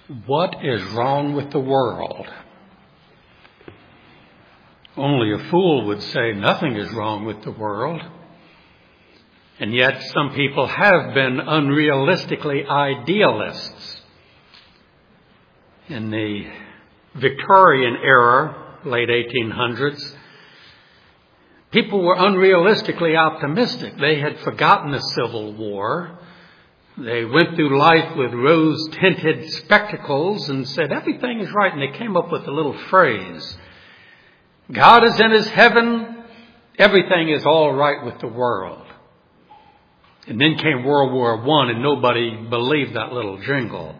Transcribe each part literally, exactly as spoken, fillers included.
What is wrong with the world? Only a fool would say nothing is wrong with the world. And yet some people have been unrealistically idealists. In the Victorian era, late eighteen hundreds, people were unrealistically optimistic. They had forgotten the Civil War. They went through life with rose-tinted spectacles and said, everything is right. And they came up with a little phrase, God is in his heaven, everything is all right with the world. And then came World War One, and nobody believed that little jingle.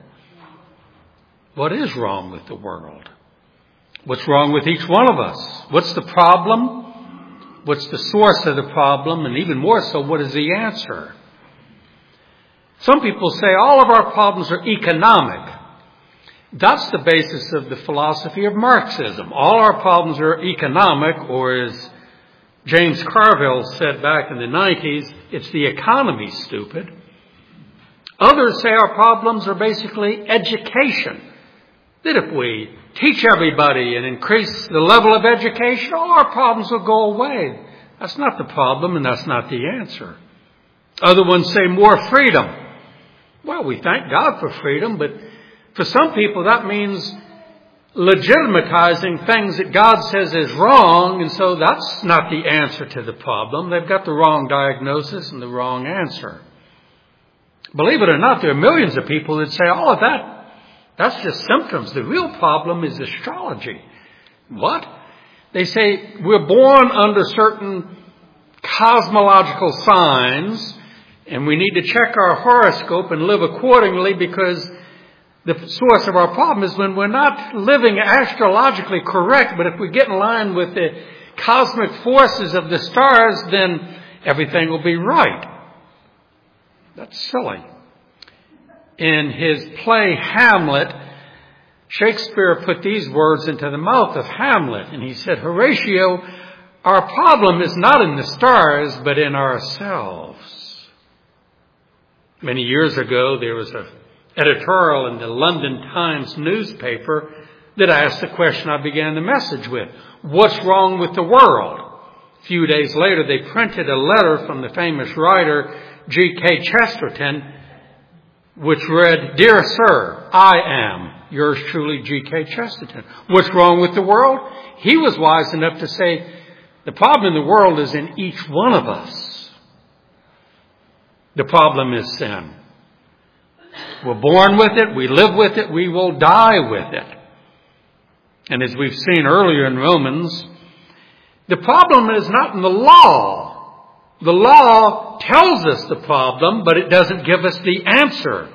What is wrong with the world? What's wrong with each one of us? What's the problem? What's the source of the problem? And even more so, what is the answer? Some people say all of our problems are economic. That's the basis of the philosophy of Marxism. All our problems are economic, or as James Carville said back in the nineties, it's the economy, stupid. Others say our problems are basically education. That if we teach everybody and increase the level of education, all our problems will go away. That's not the problem, and that's not the answer. Other ones say more freedom. Well, we thank God for freedom, but for some people that means legitimatizing things that God says is wrong, and so that's not the answer to the problem. They've got the wrong diagnosis and the wrong answer. Believe it or not, there are millions of people that say all of that, that's just symptoms. The real problem is astrology. What? They say we're born under certain cosmological signs, and we need to check our horoscope and live accordingly, because the source of our problem is when we're not living astrologically correct, but if we get in line with the cosmic forces of the stars, then everything will be right. That's silly. In his play Hamlet, Shakespeare put these words into the mouth of Hamlet, and he said, Horatio, our problem is not in the stars, but in ourselves. Many years ago, there was an editorial in the London Times newspaper that asked the question I began the message with. What's wrong with the world? A few days later, they printed a letter from the famous writer G K Chesterton, which read, Dear Sir, I am yours truly, G K Chesterton. What's wrong with the world? He was wise enough to say, the problem in the world is in each one of us. The problem is sin. We're born with it, we live with it, we will die with it. And as we've seen earlier in Romans, the problem is not in the law. The law tells us the problem, but it doesn't give us the answer.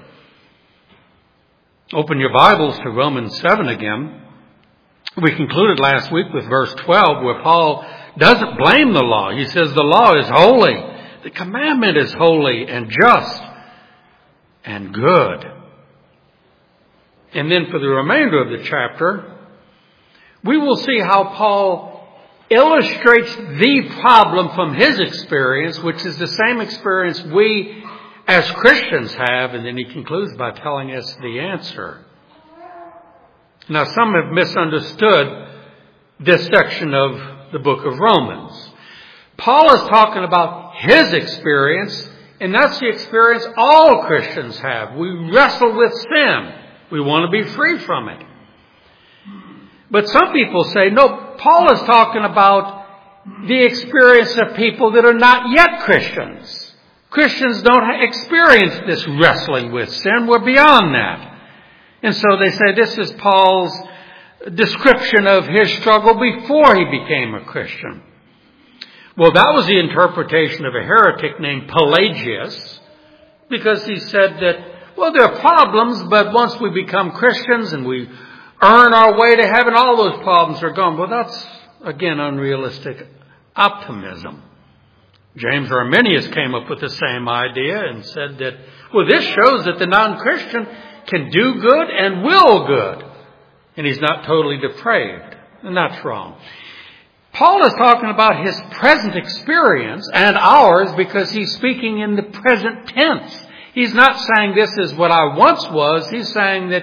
Open your Bibles to Romans seven again. We concluded last week with verse twelve, where Paul doesn't blame the law. He says the law is holy. The commandment is holy and just and good. And then for the remainder of the chapter, we will see how Paul illustrates the problem from his experience, which is the same experience we as Christians have, and then he concludes by telling us the answer. Now, some have misunderstood this section of the book of Romans. Paul is talking about his experience, and that's the experience all Christians have. We wrestle with sin. We want to be free from it. But some people say, no, Paul is talking about the experience of people that are not yet Christians. Christians don't experience this wrestling with sin. We're beyond that. And so they say this is Paul's description of his struggle before he became a Christian. Well, that was the interpretation of a heretic named Pelagius, because he said that, well, there are problems, but once we become Christians and we earn our way to heaven, all those problems are gone. Well, that's, again, unrealistic optimism. James Arminius came up with the same idea and said that, well, this shows that the non-Christian can do good and will good, and he's not totally depraved. And that's wrong. Paul is talking about his present experience and ours because he's speaking in the present tense. He's not saying this is what I once was. He's saying that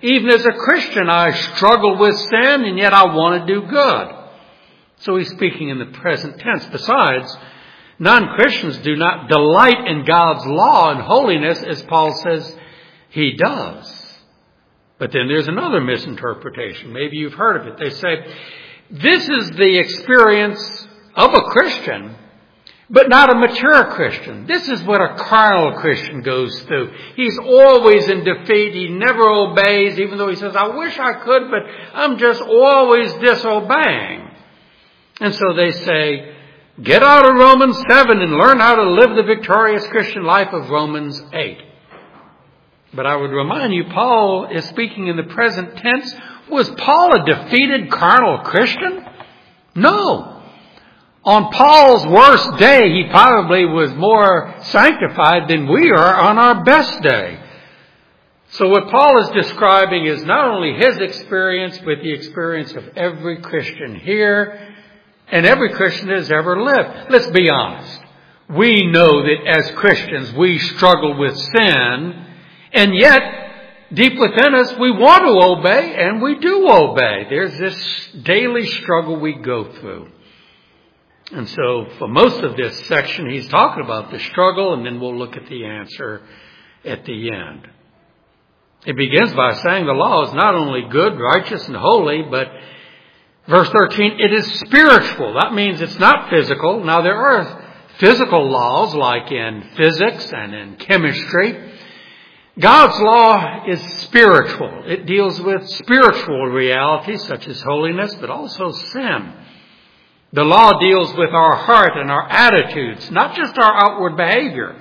Even as a Christian, I struggle with sin, and yet I want to do good. So he's speaking in the present tense. Besides, non-Christians do not delight in God's law and holiness as Paul says he does. But then there's another misinterpretation. Maybe you've heard of it. They say, this is the experience of a Christian, but not a mature Christian. This is what a carnal Christian goes through. He's always in defeat. He never obeys, even though he says, I wish I could, but I'm just always disobeying. And so they say, get out of Romans seven and learn how to live the victorious Christian life of Romans eight. But I would remind you, Paul is speaking in the present tense. Was Paul a defeated carnal Christian? No. On Paul's worst day, he probably was more sanctified than we are on our best day. So what Paul is describing is not only his experience, but the experience of every Christian here and every Christian that has ever lived. Let's be honest. We know that as Christians, we struggle with sin, and yet, deep within us, we want to obey, and we do obey. There's this daily struggle we go through. And so, for most of this section, he's talking about the struggle, and then we'll look at the answer at the end. It begins by saying the law is not only good, righteous, and holy, but verse thirteen, it is spiritual. That means it's not physical. Now, there are physical laws, like in physics and in chemistry. God's law is spiritual. It deals with spiritual realities such as holiness, but also sin. The law deals with our heart and our attitudes, not just our outward behavior.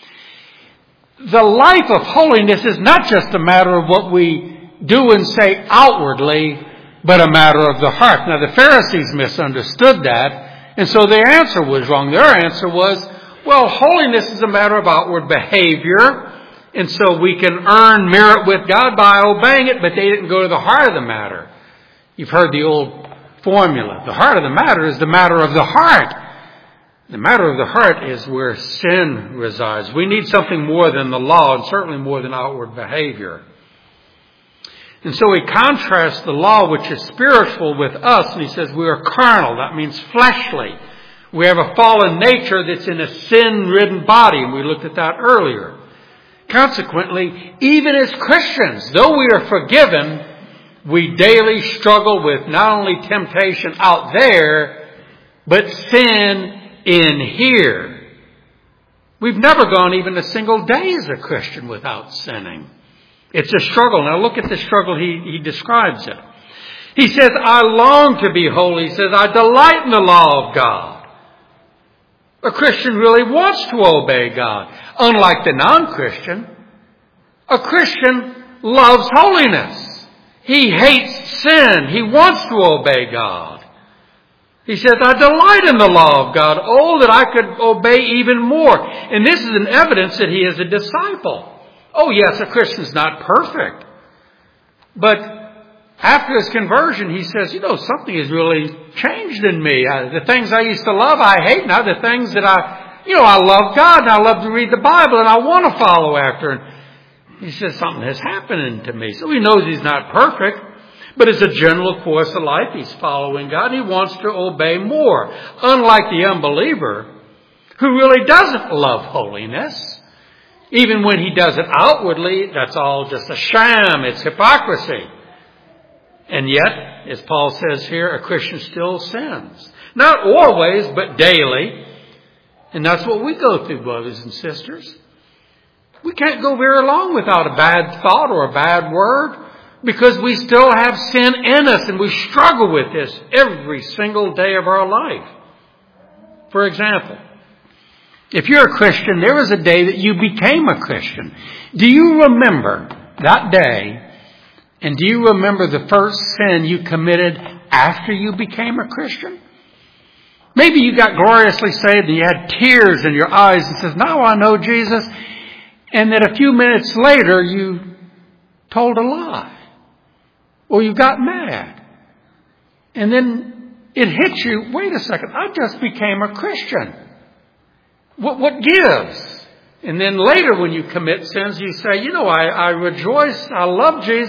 The life of holiness is not just a matter of what we do and say outwardly, but a matter of the heart. Now, the Pharisees misunderstood that, and so their answer was wrong. Their answer was, well, holiness is a matter of outward behavior, and so we can earn merit with God by obeying it, but they didn't go to the heart of the matter. You've heard the old formula. The heart of the matter is the matter of the heart. The matter of the heart is where sin resides. We need something more than the law, and certainly more than outward behavior. And so he contrasts the law, which is spiritual, with us, and he says we are carnal. That means fleshly. We have a fallen nature that's in a sin-ridden body, and we looked at that earlier. Consequently, even as Christians, though we are forgiven, we daily struggle with not only temptation out there, but sin in here. We've never gone even a single day as a Christian without sinning. It's a struggle. Now look at the struggle he, he describes it. He says, I long to be holy. He says, I delight in the law of God. A Christian really wants to obey God. Unlike the non-Christian, a Christian loves holiness. He hates sin. He wants to obey God. He says, I delight in the law of God. Oh, that I could obey even more. And this is an evidence that he is a disciple. Oh, yes, a Christian's not perfect. But after his conversion, he says, you know, something has really changed in me. I, the things I used to love, I hate now. The things that I, you know, I love God and I love to read the Bible and I want to follow after. And he says something has happened to me. So he knows he's not perfect, but as a general course of life, he's following God. He wants to obey more. Unlike the unbeliever, who really doesn't love holiness. Even when he does it outwardly, that's all just a sham. It's hypocrisy. And yet, as Paul says here, a Christian still sins. Not always, but daily. And that's what we go through, brothers and sisters. We can't go very long without a bad thought or a bad word, because we still have sin in us and we struggle with this every single day of our life. For example, if you're a Christian, there was a day that you became a Christian. Do you remember that day? And do you remember the first sin you committed after you became a Christian? Maybe you got gloriously saved and you had tears in your eyes and says, now I know Jesus. And then a few minutes later you told a lie. Or you got mad. And then it hits you, wait a second, I just became a Christian. What, what gives? And then later when you commit sins, you say, you know, I, I rejoice, I love Jesus,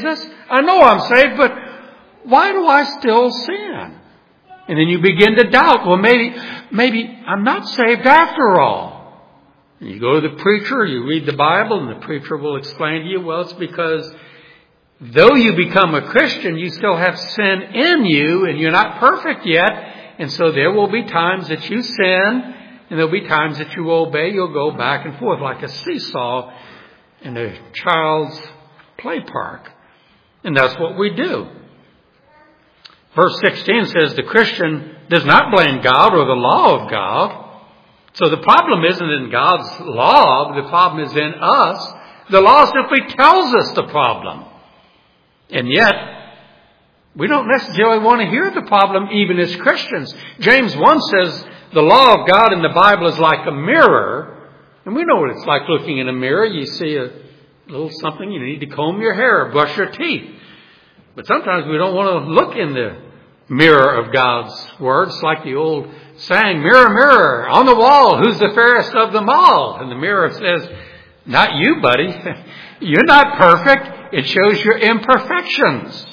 I know I'm saved, but why do I still sin? And then you begin to doubt, well, maybe, maybe I'm not saved after all. And you go to the preacher, you read the Bible, and the preacher will explain to you, well, it's because though you become a Christian, you still have sin in you, and you're not perfect yet. And so there will be times that you sin, and there'll be times that you obey. You'll go back and forth like a seesaw in a child's play park. And that's what we do. Verse sixteen says the Christian does not blame God or the law of God. So the problem isn't in God's law. The problem is in us. The law simply tells us the problem. And yet, we don't necessarily want to hear the problem even as Christians. James one says the law of God in the Bible is like a mirror. And we know what it's like looking in a mirror. You see a little something, you need to comb your hair or brush your teeth. But sometimes we don't want to look in the mirror of God's Word. It's like the old saying, mirror, mirror, on the wall, who's the fairest of them all? And the mirror says, not you, buddy. You're not perfect. It shows your imperfections.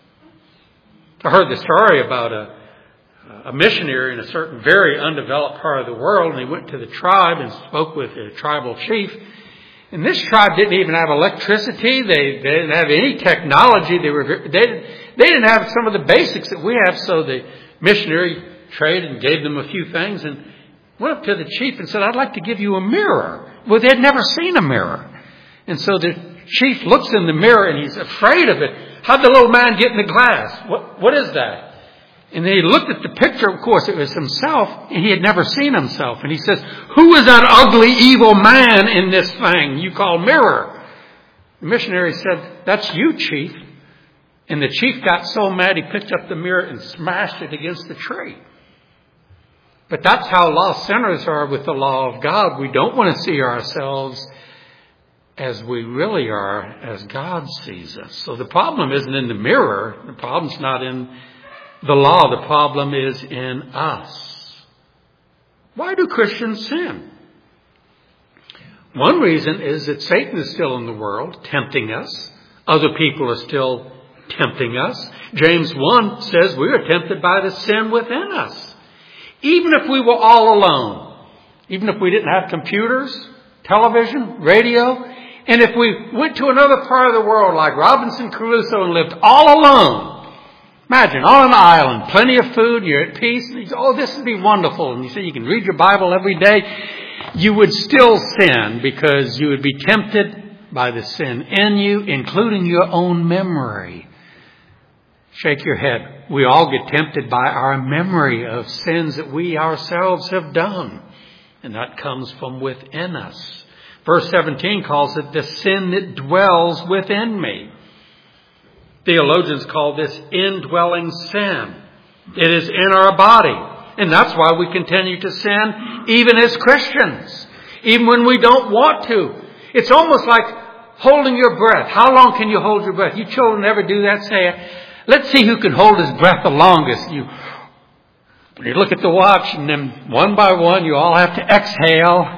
I heard the story about a, a missionary in a certain very undeveloped part of the world, and he went to the tribe and spoke with the tribal chief. And this tribe didn't even have electricity. They, they didn't have any technology. They were they, they didn't have some of the basics that we have. So the missionary traded and gave them a few things and went up to the chief and said, I'd like to give you a mirror. Well, they'd never seen a mirror. And so the chief looks in the mirror and he's afraid of it. How'd the little man get in the glass? What, what is that? And then he looked at the picture. Of course, it was himself, and he had never seen himself. And he says, who is that ugly, evil man in this thing you call mirror? The missionary said, that's you, chief. And the chief got so mad, he picked up the mirror and smashed it against the tree. But that's how lost sinners are with the law of God. We don't want to see ourselves as we really are, as God sees us. So the problem isn't in the mirror. The problem's not in the law. The problem is in us. Why do Christians sin? One reason is that Satan is still in the world, tempting us. Other people are still tempting us. James one says we are tempted by the sin within us. Even if we were all alone, even if we didn't have computers, television, radio, and if we went to another part of the world like Robinson Crusoe and lived all alone, imagine, on an island, plenty of food, you're at peace, and you say, oh, this would be wonderful. And you say you can read your Bible every day. You would still sin because you would be tempted by the sin in you, including your own memory. Shake your head. We all get tempted by our memory of sins that we ourselves have done. And that comes from within us. Verse seventeen calls it the sin that dwells within me. Theologians call this indwelling sin. It is in our body. And that's why we continue to sin even as Christians. Even when we don't want to. It's almost like holding your breath. How long can you hold your breath? You children ever do that? Say, let's see who can hold his breath the longest. You, you look at the watch and then one by one you all have to exhale.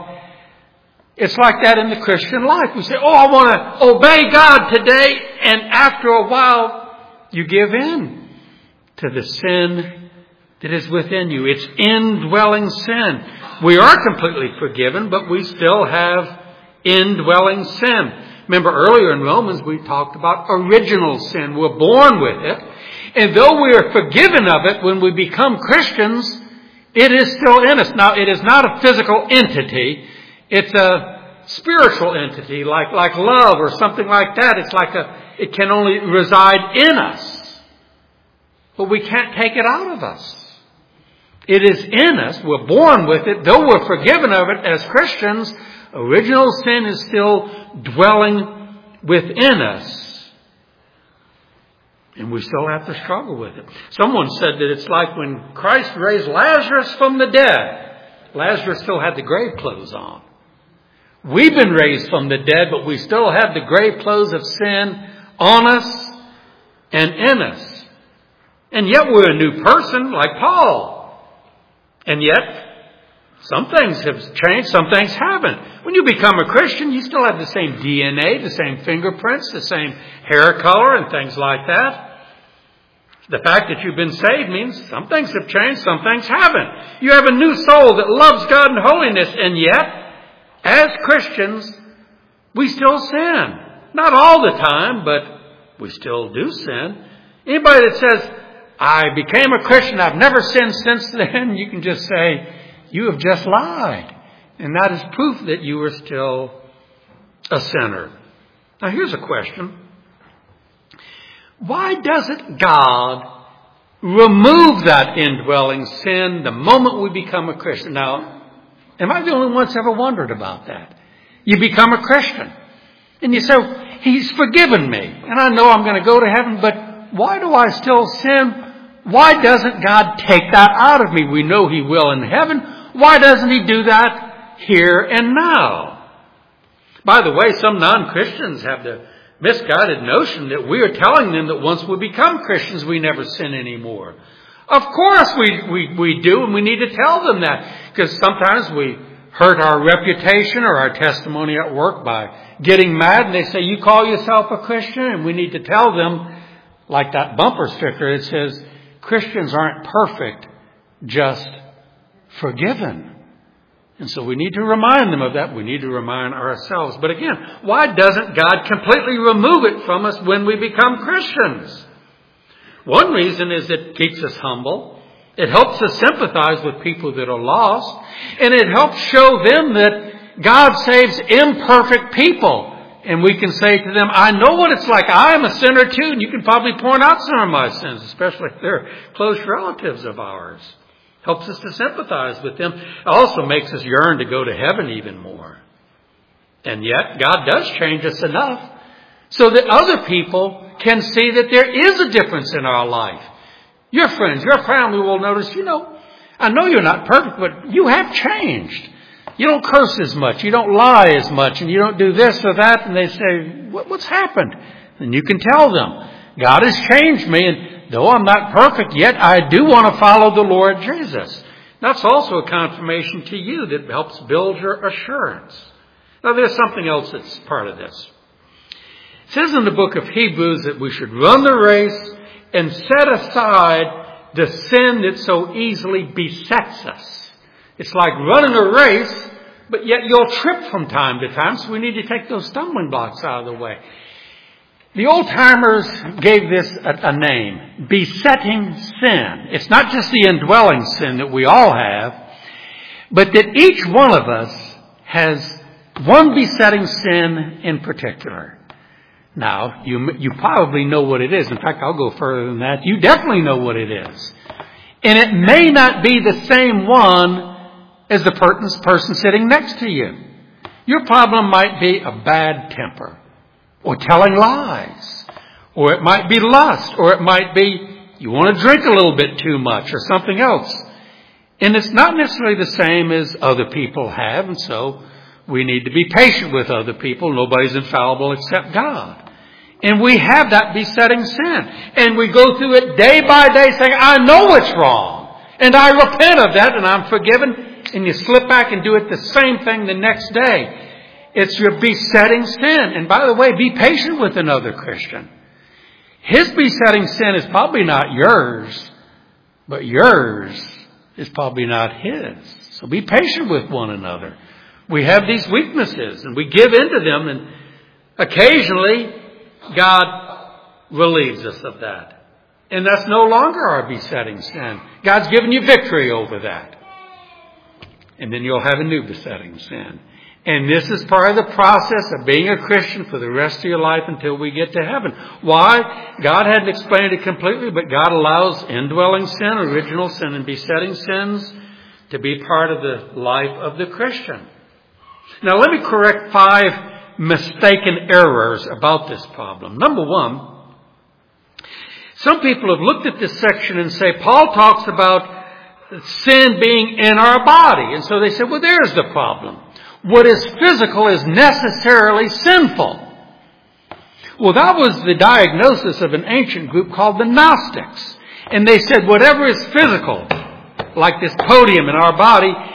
It's like that in the Christian life. We say, oh, I want to obey God today. And after a while, you give in to the sin that is within you. It's indwelling sin. We are completely forgiven, but we still have indwelling sin. Remember earlier in Romans, we talked about original sin. We're born with it. And though we are forgiven of it when we become Christians, it is still in us. Now, it is not a physical entity. It's a spiritual entity, like, like love or something like that. It's like a, it can only reside in us. But we can't take it out of us. It is in us. We're born with it. Though we're forgiven of it as Christians, original sin is still dwelling within us. And we still have to struggle with it. Someone said that it's like when Christ raised Lazarus from the dead. Lazarus still had the grave clothes on. We've been raised from the dead, but we still have the grave clothes of sin on us and in us. And yet we're a new person like Paul. And yet, Some things have changed, some things haven't. When you become a Christian, you still have the same D N A, the same fingerprints, the same hair color and things like that. The fact that you've been saved means some things have changed, some things haven't. You have a new soul that loves God and holiness, and yet, as Christians, we still sin. Not all the time, but we still do sin. Anybody that says, I became a Christian, I've never sinned since then, you can just say, you have just lied. And that is proof that you are still a sinner. Now here's a question. Why doesn't God remove that indwelling sin the moment we become a Christian? Now, am I the only one that's ever wondered about that? You become a Christian. And you say, He's forgiven me. And I know I'm going to go to heaven, but why do I still sin? Why doesn't God take that out of me? We know He will in heaven. Why doesn't He do that here and now? By the way, some non-Christians have the misguided notion that we are telling them that once we become Christians, we never sin anymore. Of course we, we, we do, and we need to tell them that. Because sometimes we hurt our reputation or our testimony at work by getting mad, and they say, you call yourself a Christian? And we need to tell them, like that bumper sticker, it says, Christians aren't perfect, just forgiven. And so we need to remind them of that. We need to remind ourselves. But again, why doesn't God completely remove it from us when we become Christians? One reason is it keeps us humble. It helps us sympathize with people that are lost. And it helps show them that God saves imperfect people. And we can say to them, I know what it's like. I am a sinner too. And you can probably point out some of my sins, especially if they're close relatives of ours. Helps us to sympathize with them. It also makes us yearn to go to heaven even more. And yet, God does change us enough so that other people can see that there is a difference in our life. Your friends, your family will notice, you know, I know you're not perfect, but you have changed. You don't curse as much. You don't lie as much. And you don't do this or that. And they say, what's happened? And you can tell them, God has changed me. And though I'm not perfect yet, I do want to follow the Lord Jesus. That's also a confirmation to you that helps build your assurance. Now there's something else that's part of this. It says in the book of Hebrews that we should run the race and set aside the sin that so easily besets us. It's like running a race, but yet you'll trip from time to time, so we need to take those stumbling blocks out of the way. The old-timers gave this a, a name, besetting sin. It's not just the indwelling sin that we all have, but that each one of us has one besetting sin in particular. Now, you, you probably know what it is. In fact, I'll go further than that. You definitely know what it is. And it may not be the same one as the person, person sitting next to you. Your problem might be a bad temper, or telling lies, or it might be lust, or it might be you want to drink a little bit too much, or something else. And it's not necessarily the same as other people have, and so we need to be patient with other people. Nobody's infallible except God. And we have that besetting sin. And we go through it day by day saying, I know it's wrong. And I repent of that and I'm forgiven. And you slip back and do it the same thing the next day. It's your besetting sin. And by the way, be patient with another Christian. His besetting sin is probably not yours, but yours is probably not his. So be patient with one another. We have these weaknesses and we give into them, and occasionally God relieves us of that. And that's no longer our besetting sin. God's given you victory over that. And then you'll have a new besetting sin. And this is part of the process of being a Christian for the rest of your life until we get to heaven. Why? God hadn't explained it completely, but God allows indwelling sin, original sin, and besetting sins to be part of the life of the Christian. Now let me correct five mistaken errors about this problem. Number one, some people have looked at this section and say, Paul talks about sin being in our body. And so they say, well, there's the problem. What is physical is necessarily sinful. Well, that was the diagnosis of an ancient group called the Gnostics. And they said whatever is physical, like this podium in our body,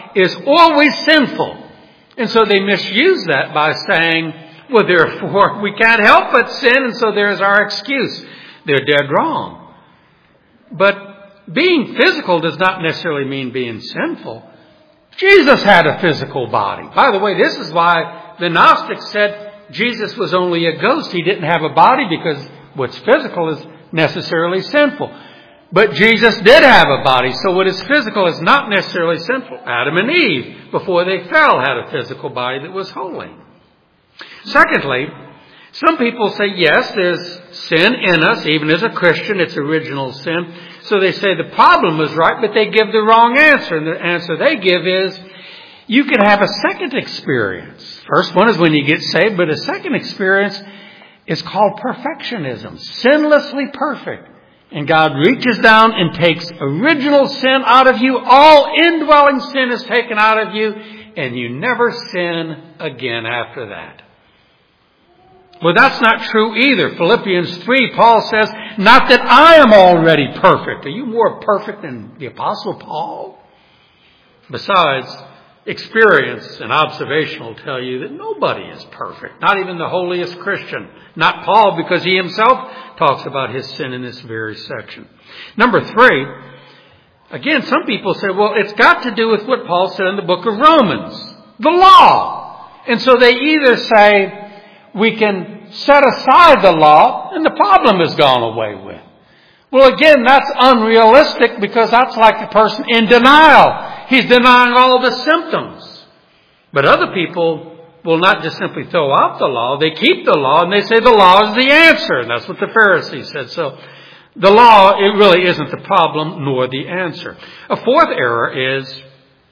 is always sinful. And so they misuse that by saying, well, therefore, we can't help but sin, and so there's our excuse. They're dead wrong. But being physical does not necessarily mean being sinful. Jesus had a physical body. By the way, this is why the Gnostics said Jesus was only a ghost. He didn't have a body because what's physical is necessarily sinful. But Jesus did have a body, so what is physical is not necessarily sinful. Adam and Eve, before they fell, had a physical body that was holy. Secondly, some people say, yes, there's sin in us, even as a Christian, it's original sin. So they say the problem is right, but they give the wrong answer. And the answer they give is, you can have a second experience. First one is when you get saved, but a second experience is called perfectionism. Sinlessly perfect. And God reaches down and takes original sin out of you. All indwelling sin is taken out of you, and you never sin again after that. Well, that's not true either. Philippians three, Paul says, not that I am already perfect. Are you more perfect than the Apostle Paul? Besides, experience and observation will tell you that nobody is perfect. Not even the holiest Christian. Not Paul, because he himself talks about his sin in this very section. Number three, again, some people say, well, it's got to do with what Paul said in the book of Romans. The law. And so they either say, we can set aside the law and the problem is gone away with. Well, again, that's unrealistic because that's like the person in denial. He's denying all the symptoms. But other people will not just simply throw out the law. They keep the law and they say the law is the answer. And that's what the Pharisees said. So the law, it really isn't the problem nor the answer. A fourth error is,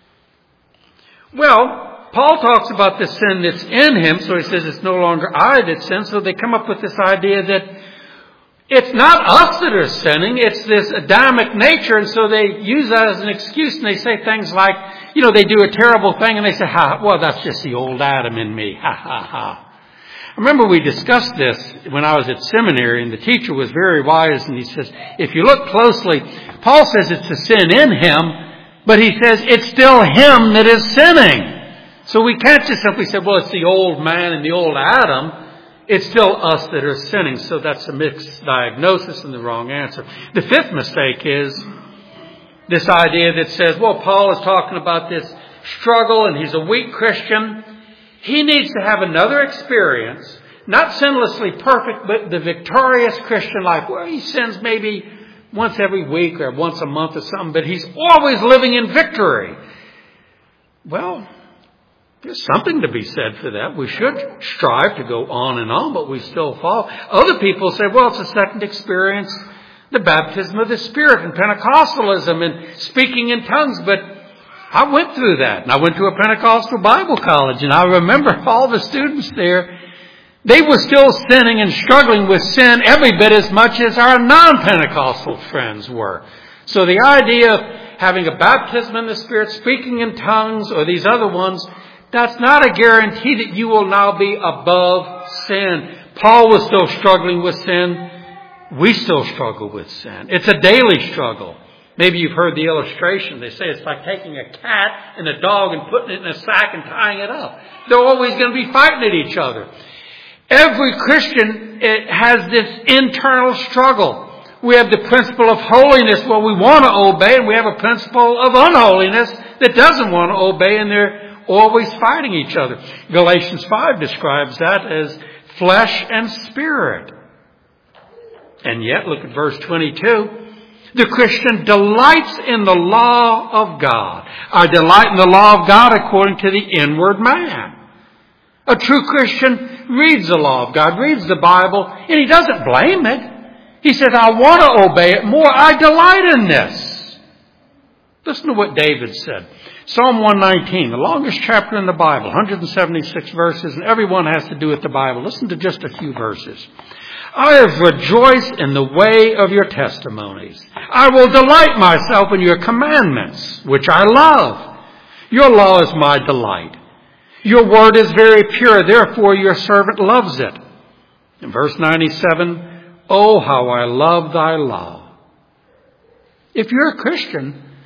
well, Paul talks about the sin that's in him, so he says it's no longer I that sin. So they come up with this idea that it's not us that are sinning, it's this Adamic nature, and so they use that as an excuse, and they say things like, you know, they do a terrible thing, and they say, ha, well, that's just the old Adam in me, ha, ha, ha. I remember we discussed this when I was at seminary, and the teacher was very wise, and he says, if you look closely, Paul says it's the sin in him, but he says it's still him that is sinning. So we can't just simply say, well, it's the old man and the old Adam. It's still us that are sinning. So that's a mixed diagnosis and the wrong answer. The fifth mistake is this idea that says, well, Paul is talking about this struggle and he's a weak Christian. He needs to have another experience, not sinlessly perfect, but the victorious Christian life where he sins maybe once every week or once a month or something, but he's always living in victory. Well, there's something to be said for that. We should strive to go on and on, but we still fall. Other people say, well, it's a second experience, the baptism of the Spirit and Pentecostalism and speaking in tongues. But I went through that, and I went to a Pentecostal Bible college, and I remember all the students there. They were still sinning and struggling with sin every bit as much as our non-Pentecostal friends were. So the idea of having a baptism in the Spirit, speaking in tongues, or these other ones, that's not a guarantee that you will now be above sin. Paul was still struggling with sin. We still struggle with sin. It's a daily struggle. Maybe you've heard the illustration. They say it's like taking a cat and a dog and putting it in a sack and tying it up. They're always going to be fighting at each other. Every Christian has this internal struggle. We have the principle of holiness where we want to obey, and we have a principle of unholiness that doesn't want to obey, and they're always fighting each other. Galatians five describes that as flesh and spirit. And yet, look at verse twenty-two. The Christian delights in the law of God. I delight in the law of God according to the inward man. A true Christian reads the law of God, reads the Bible, and he doesn't blame it. He says, I want to obey it more. I delight in this. Listen to what David said. Psalm one nineteen, the longest chapter in the Bible, one hundred seventy-six verses, and every one has to do with the Bible. Listen to just a few verses. I have rejoiced in the way of your testimonies. I will delight myself in your commandments, which I love. Your law is my delight. Your word is very pure, therefore your servant loves it. In verse ninety-seven, oh, how I love thy law. If you're a Christian,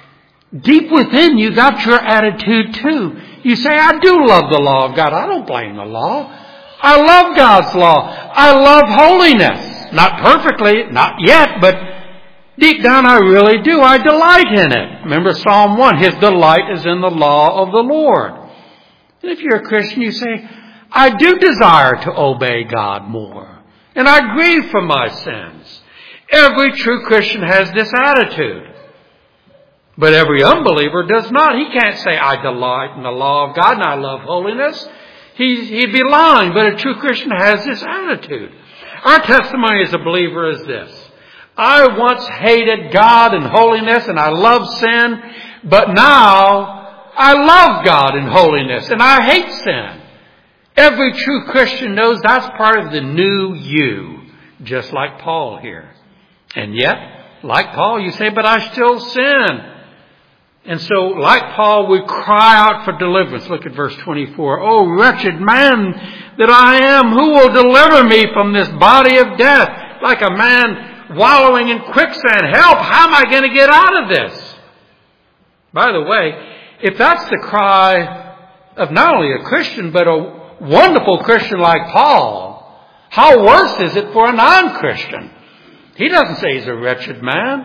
deep within you, that's your attitude too. You say, I do love the law of God. I don't blame the law. I love God's law. I love holiness. Not perfectly, not yet, but deep down I really do. I delight in it. Remember Psalm one, His delight is in the law of the Lord. And if you're a Christian, you say, I do desire to obey God more. And I grieve for my sins. Every true Christian has this attitude. But every unbeliever does not. He can't say, I delight in the law of God and I love holiness. He, he'd be lying, but a true Christian has this attitude. Our testimony as a believer is this. I once hated God and holiness and I loved sin, but now I love God and holiness and I hate sin. Every true Christian knows that's part of the new you, just like Paul here. And yet, like Paul, you say, but I still sin. And so, like Paul, we cry out for deliverance. Look at verse twenty-four. Oh, wretched man that I am, who will deliver me from this body of death? Like a man wallowing in quicksand. Help, how am I going to get out of this? By the way, if that's the cry of not only a Christian, but a wonderful Christian like Paul, how worse is it for a non-Christian? He doesn't say he's a wretched man.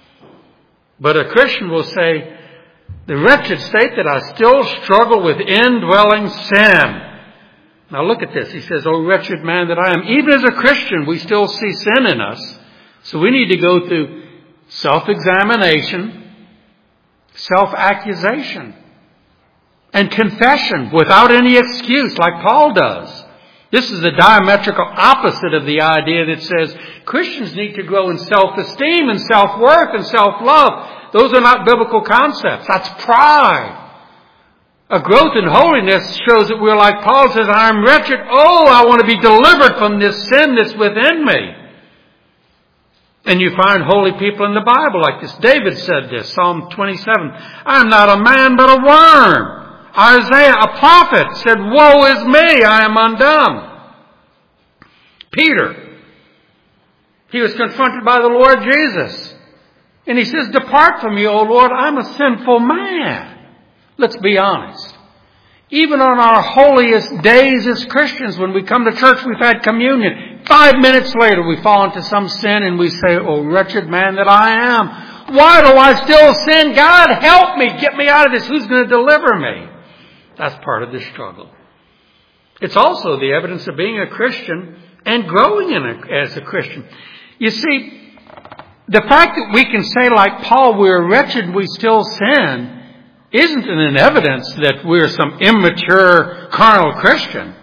But a Christian will say, the wretched state that I still struggle with indwelling sin. Now look at this. He says, oh, wretched man that I am. Even as a Christian, we still see sin in us. So we need to go through self-examination, self-accusation, and confession without any excuse like Paul does. This is the diametrical opposite of the idea that says Christians need to grow in self-esteem and self-worth and self-love. Those are not biblical concepts. That's pride. A growth in holiness shows that we're like Paul says, I'm wretched. Oh, I want to be delivered from this sin that's within me. And you find holy people in the Bible like this. David said this, Psalm twenty-seven. I'm not a man but a worm. Isaiah, a prophet, said, woe is me, I am undone. Peter, he was confronted by the Lord Jesus. And he says, depart from me, O Lord, I'm a sinful man. Let's be honest. Even on our holiest days as Christians, when we come to church, we've had communion. Five minutes later, we fall into some sin and we say, oh, wretched man that I am. Why do I still sin? God, help me. Get me out of this. Who's going to deliver me? That's part of the struggle. It's also the evidence of being a Christian and growing in a, as a Christian. You see, the fact that we can say like Paul, we're wretched, we still sin, isn't an evidence that we're some immature carnal Christian.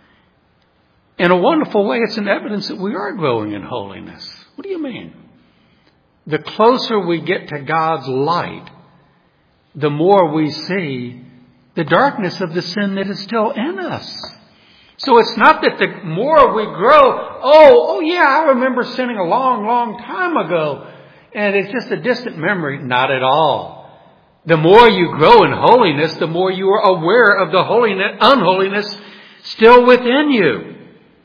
In a wonderful way, it's an evidence that we are growing in holiness. What do you mean? The closer we get to God's light, the more we see the darkness of the sin that is still in us. So it's not that the more we grow, oh, oh yeah, I remember sinning a long, long time ago, and it's just a distant memory. Not at all. The more you grow in holiness, the more you are aware of the holiness, unholiness still within you.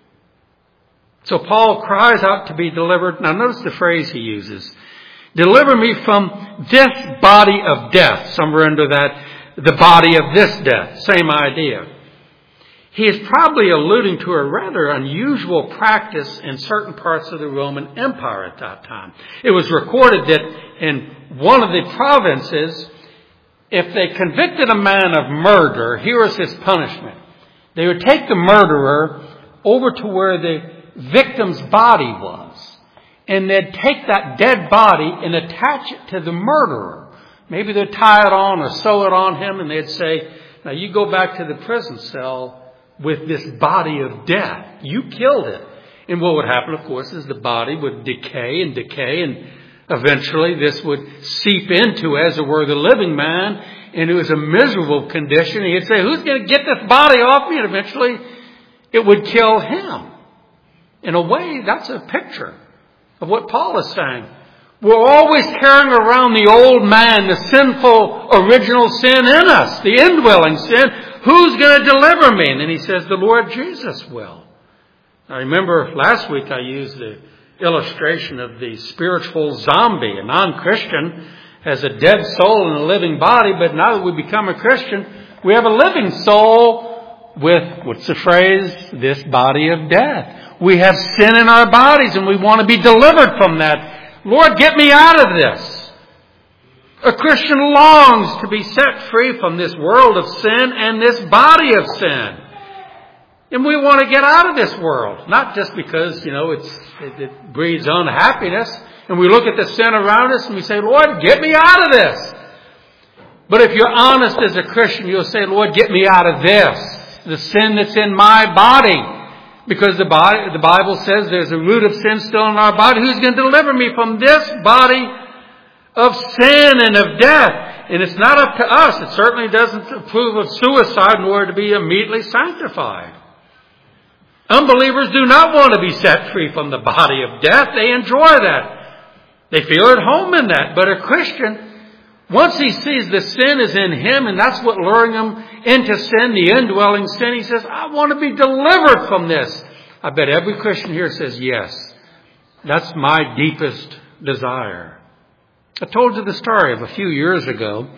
So Paul cries out to be delivered. Now notice the phrase he uses. Deliver me from this body of death. Somewhere under that, the body of this death. Same idea. He is probably alluding to a rather unusual practice in certain parts of the Roman Empire at that time. It was recorded that in one of the provinces, if they convicted a man of murder, here was his punishment. They would take the murderer over to where the victim's body was, and they'd take that dead body and attach it to the murderer. Maybe they'd tie it on or sew it on him, and they'd say, now you go back to the prison cell with this body of death. You killed it. And what would happen, of course, is the body would decay and decay, and eventually this would seep into, as it were, the living man, and it was a miserable condition. He'd say, who's going to get this body off me? And eventually it would kill him. In a way, that's a picture of what Paul is saying. We're always carrying around the old man, the sinful original sin in us, the indwelling sin. Who's going to deliver me? And then he says, the Lord Jesus will. I remember last week I used the illustration of the spiritual zombie, a non-Christian, has a dead soul and a living body, but now that we become a Christian, we have a living soul with, what's the phrase? This body of death. We have sin in our bodies and we want to be delivered from that. Lord, get me out of this. A Christian longs to be set free from this world of sin and this body of sin. And we want to get out of this world. Not just because, you know, it's, it, it breeds unhappiness. And we look at the sin around us and we say, Lord, get me out of this. But if you're honest as a Christian, you'll say, Lord, get me out of this. The sin that's in my body. Because the body, the Bible says there's a root of sin still in our body. Who's going to deliver me from this body of sin and of death? And it's not up to us. It certainly doesn't approve of suicide in order to be immediately sanctified. Unbelievers do not want to be set free from the body of death. They enjoy that. They feel at home in that. But a Christian, once he sees the sin is in him, and that's what luring him into sin, the indwelling sin, he says, I want to be delivered from this. I bet every Christian here says, yes, that's my deepest desire. I told you the story of a few years ago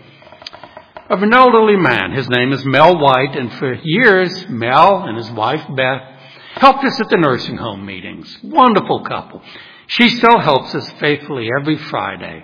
of an elderly man. His name is Mel White, and for years, Mel and his wife, Beth, helped us at the nursing home meetings. Wonderful couple. She still helps us faithfully every Friday.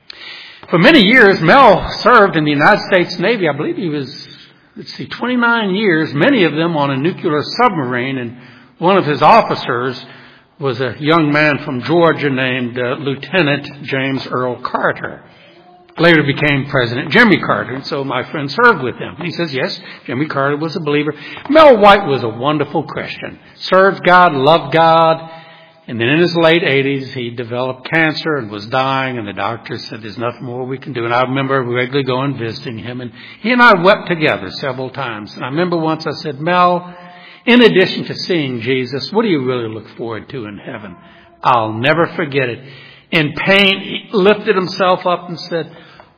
For many years, Mel served in the United States Navy. I believe he was, let's see, twenty-nine years, many of them on a nuclear submarine. And one of his officers was a young man from Georgia named uh, Lieutenant James Earl Carter. Later became President Jimmy Carter. And so my friend served with him. He says, yes, Jimmy Carter was a believer. Mel White was a wonderful Christian. Served God, loved God. And then in his late eighties, he developed cancer and was dying, and the doctor said, there's nothing more we can do. And I remember regularly going visiting him, and he and I wept together several times. And I remember once I said, Mel, in addition to seeing Jesus, what do you really look forward to in heaven? I'll never forget it. In pain, he lifted himself up and said,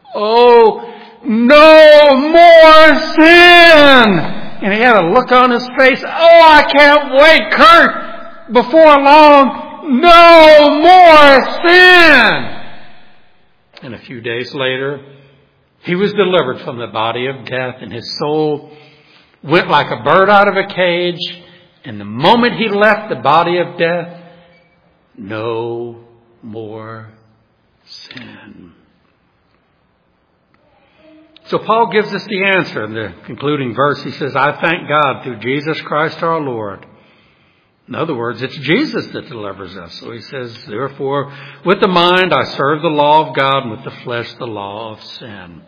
oh, no more sin! And he had a look on his face, oh, I can't wait, Kurt! Before long, no more sin! And a few days later, he was delivered from the body of death, and his soul went like a bird out of a cage. And the moment he left the body of death, no more sin. So Paul gives us the answer in the concluding verse. He says, I thank God through Jesus Christ our Lord. In other words, it's Jesus that delivers us. So he says, therefore, with the mind I serve the law of God, and with the flesh the law of sin.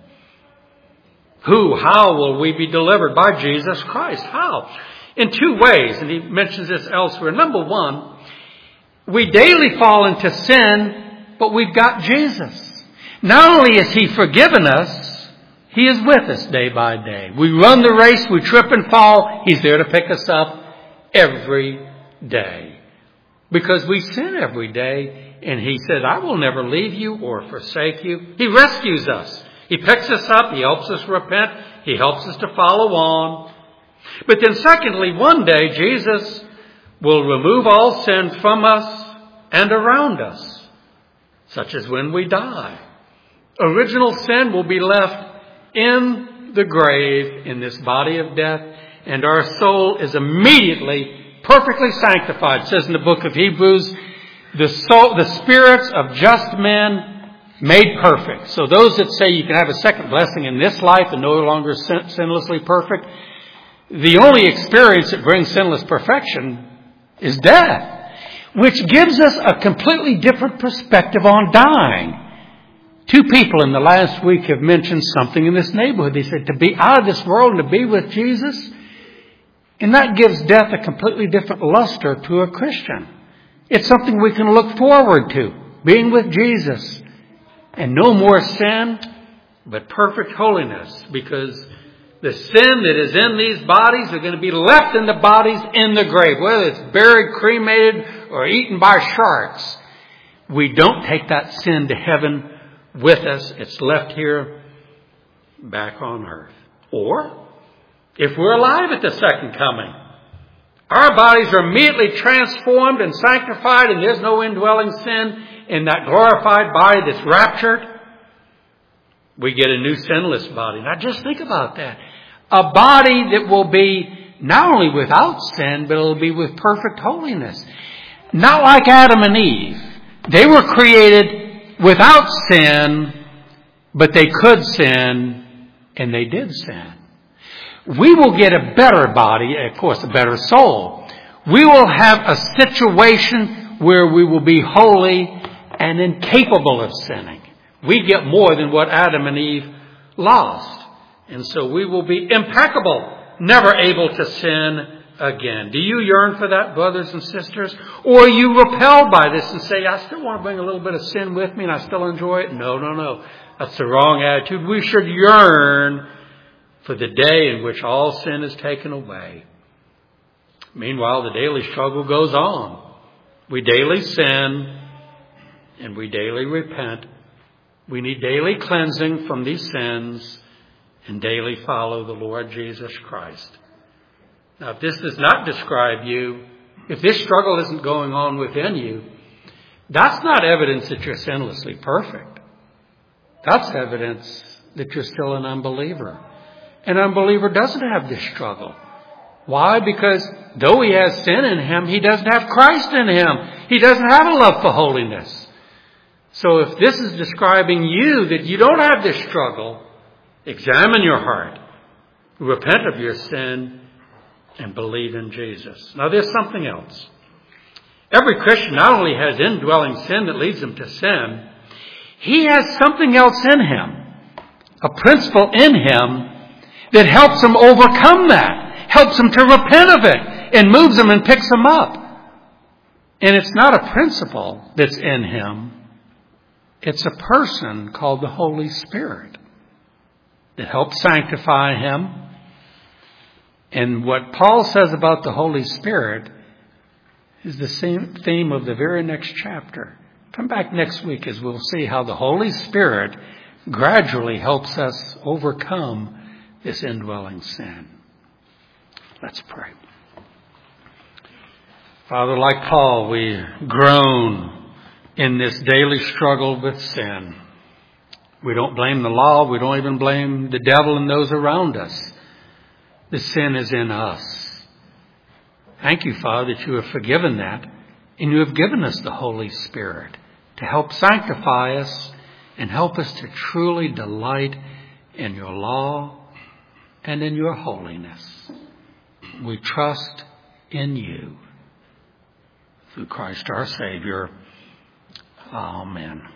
Who, how will we be delivered? By Jesus Christ. How? In two ways, and he mentions this elsewhere. Number one, we daily fall into sin, but we've got Jesus. Not only is he forgiven us, he is with us day by day. We run the race, we trip and fall, he's there to pick us up every day. Because we sin every day, and he says, I will never leave you or forsake you. He rescues us. He picks us up. He helps us repent. He helps us to follow on. But then secondly, one day Jesus will remove all sin from us and around us, such as when we die. Original sin will be left in the grave in this body of death, and our soul is immediately perfectly sanctified. It says in the book of Hebrews, the soul, the spirits of just men made perfect. So those that say you can have a second blessing in this life and no longer sin, sinlessly perfect, the only experience that brings sinless perfection is death, which gives us a completely different perspective on dying. Two people in the last week have mentioned something in this neighborhood. They said to be out of this world and to be with Jesus. And that gives death a completely different luster to a Christian. It's something we can look forward to, being with Jesus. And no more sin, but perfect holiness. Because the sin that is in these bodies are going to be left in the bodies in the grave. Whether it's buried, cremated, or eaten by sharks. We don't take that sin to heaven with us. It's left here back on earth. Or, if we're alive at the second coming, our bodies are immediately transformed and sanctified, and there's no indwelling sin in that glorified body that's raptured. We get a new sinless body. Now just think about that. A body that will be not only without sin, but it will be with perfect holiness. Not like Adam and Eve. They were created without sin, but they could sin, and they did sin. We will get a better body, of course, a better soul. We will have a situation where we will be holy and incapable of sinning. We get more than what Adam and Eve lost. And so we will be impeccable, never able to sin again. Do you yearn for that, brothers and sisters? Or are you repelled by this and say, I still want to bring a little bit of sin with me and I still enjoy it? No, no, no. That's the wrong attitude. We should yearn for the day in which all sin is taken away. Meanwhile, the daily struggle goes on. We daily sin and we daily repent. We need daily cleansing from these sins and daily follow the Lord Jesus Christ. Now, if this does not describe you, if this struggle isn't going on within you, that's not evidence that you're sinlessly perfect. That's evidence that you're still an unbeliever. An unbeliever doesn't have this struggle. Why? Because though he has sin in him, he doesn't have Christ in him. He doesn't have a love for holiness. So if this is describing you, that you don't have this struggle, examine your heart, repent of your sin, and believe in Jesus. Now there's something else. Every Christian not only has indwelling sin that leads him to sin, he has something else in him, a principle in him that helps him overcome that, helps him to repent of it, and moves him and picks him up. And it's not a principle that's in him. It's a person called the Holy Spirit that helps sanctify him. And what Paul says about the Holy Spirit is the same theme of the very next chapter. Come back next week as we'll see how the Holy Spirit gradually helps us overcome this indwelling sin. Let's pray. Father, like Paul, we groan in this daily struggle with sin. We don't blame the law. We don't even blame the devil and those around us. The sin is in us. Thank you, Father, that you have forgiven that, and you have given us the Holy Spirit to help sanctify us and help us to truly delight in your law and in your holiness. We trust in you. Through Christ our Savior. Amen.